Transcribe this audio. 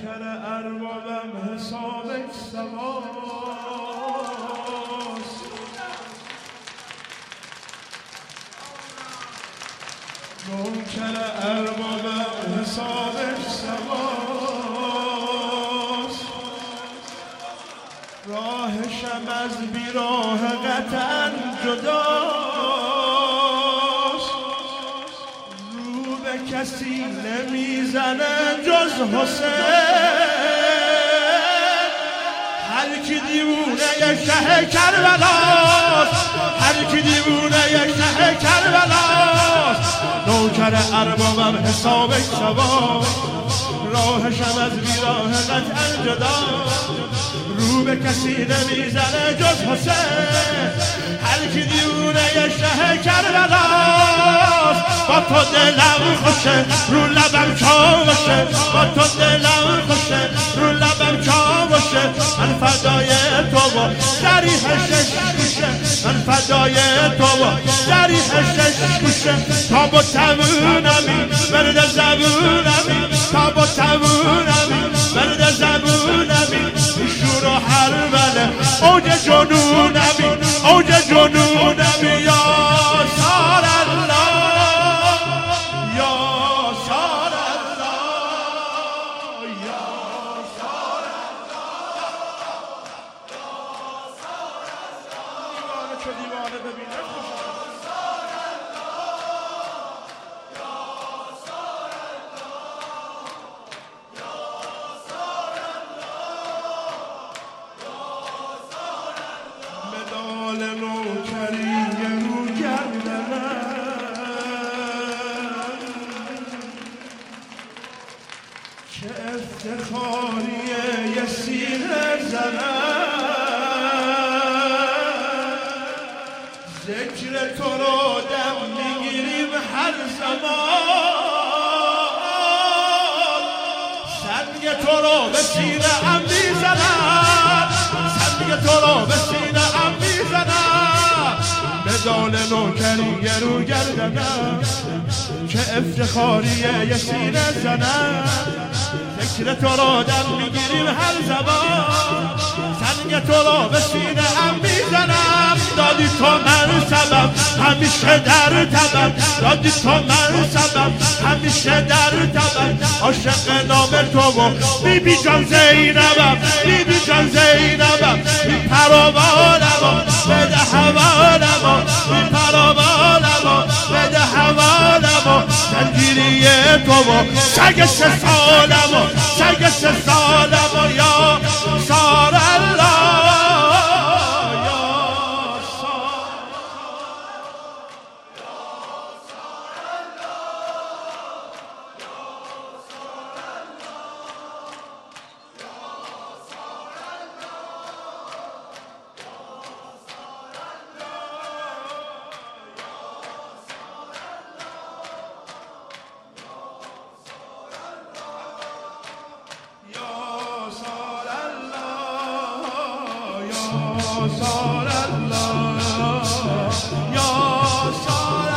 نوکر اربابم حسابش سواست نوکر اربابم حسابش سواست راهشم از بیراه قطعا جداست رو به کسی نمیزنه جز حسین هر کی دیوونه شه کربلاست هر کی دیوونه شه کربلاست نوکر اربابم حسابش سواست راهشم از بیراه قطعا جداست رو به کسی نمیزنه جز حسین هر کی دیوونه شه کربلاست با تو دلم خوشه رو لبم چاوشه با تو دلم خوشه رو لبم چاوشه من فدای تو و جریح شش گوشه من فدای تو و جریح شش گوشه تا با تمونمی برد زبونمی تا با تمونمی برد زبونمی شور و حربله اوج جنونمی اوج جنونمی یا سار الله یا سار الله یا سار الله دیوانه چه دیوانه ببینه نوکری رو گردنم چه افتخاریه یه سینه زنم ذکر تو رو دم میگیریم هر زمان سنگ تو رو به سینه ام میزنم سنگ تو رو به سینه ام مدال نوکری رو گردنم چه افتخاریه یه سینه زنم ذکر تو رو دم میگیریم هر زبان سنگ تو رو به سینه ام میزنم دادی تو من سبب همیشه در تبم دادی تو من سبب همیشه در تبم عاشق نام تو و بیبی جان زینبم بیبی جان زینبم بی پروانم بده حوالم بی پروانم بده حوالم زنجیری تو و سگ سه سالم سگ سه سالم یا سار الله سار الله یا سار